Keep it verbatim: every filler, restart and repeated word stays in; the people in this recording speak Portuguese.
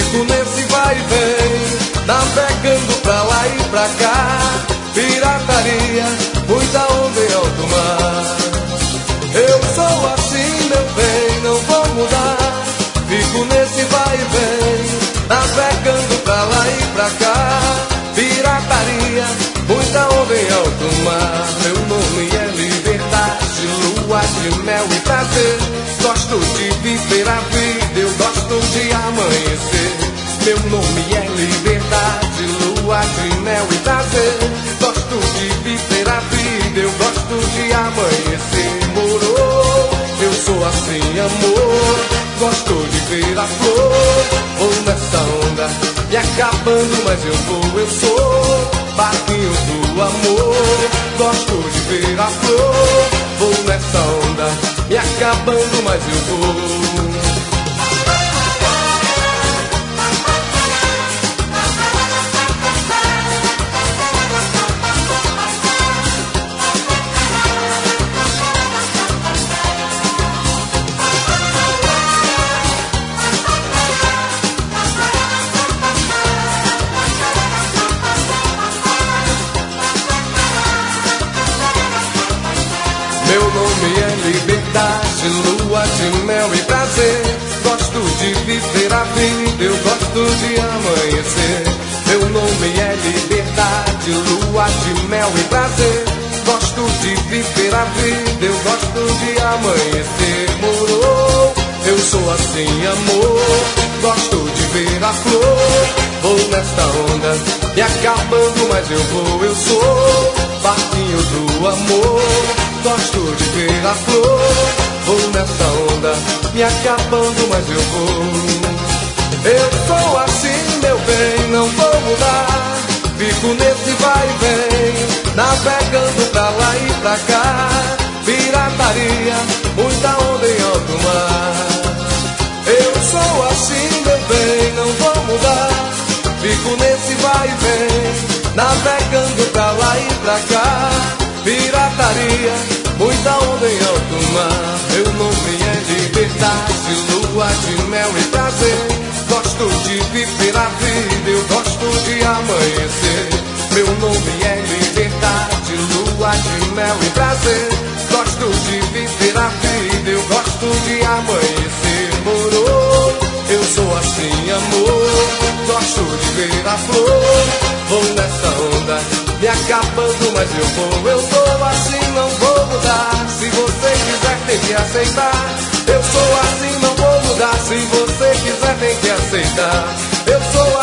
Fico nesse vai e vem, navegando pra lá e pra cá. Pirataria, muita onda em alto mar. Eu sou assim, meu bem, não vou mudar. Fico nesse vai e vem, navegando pra lá e pra cá. Pirataria, muita onda em alto mar. Meu nome é liberdade, lua de mel e prazer. Gosto de viver a vida, eu gosto de amanhecer. Meu nome é liberdade, lua de mel e prazer. Gosto de viver a vida, eu gosto de amanhecer. Moro, eu sou assim, amor. Gosto de ver a flor, vou nessa onda, me acabando, mas eu vou, eu sou barquinho do amor. Gosto de ver a flor, vou nessa onda, me acabando, mas eu vou. Meu nome é liberdade, lua de mel e prazer. Gosto de viver a vida, eu gosto de amanhecer. Meu nome é liberdade, lua de mel e prazer. Gosto de viver a vida, eu gosto de amanhecer. Morou, eu sou assim, amor. Gosto de ver a flor, vou nesta onda, me acabando, mas eu vou, eu sou barquinho do amor. Gosto de ver a flor, vou nessa onda, me acabando, mas eu vou. Eu sou assim, meu bem, não vou mudar. Fico nesse vai e vem, navegando pra lá e pra cá. Pirataria, muita onda em alto mar. Eu sou assim, meu bem, não vou mudar. Fico nesse vai e vem, navegando pra lá e pra cá. Pirataria, muita onda em alto mar. Meu nome é liberdade, lua de mel e prazer. Gosto de viver a vida, eu gosto de amanhecer. Meu nome é liberdade, lua de mel e prazer. Gosto de viver a vida, eu gosto de amanhecer. Morou, eu sou assim, amor. Gosto de ver a flor, vou nessa onda, me acabando, mas eu vou, eu sou assim, não vou mudar. Se você quiser tem que aceitar. Eu sou assim, não vou mudar. Se você quiser tem que aceitar. Eu sou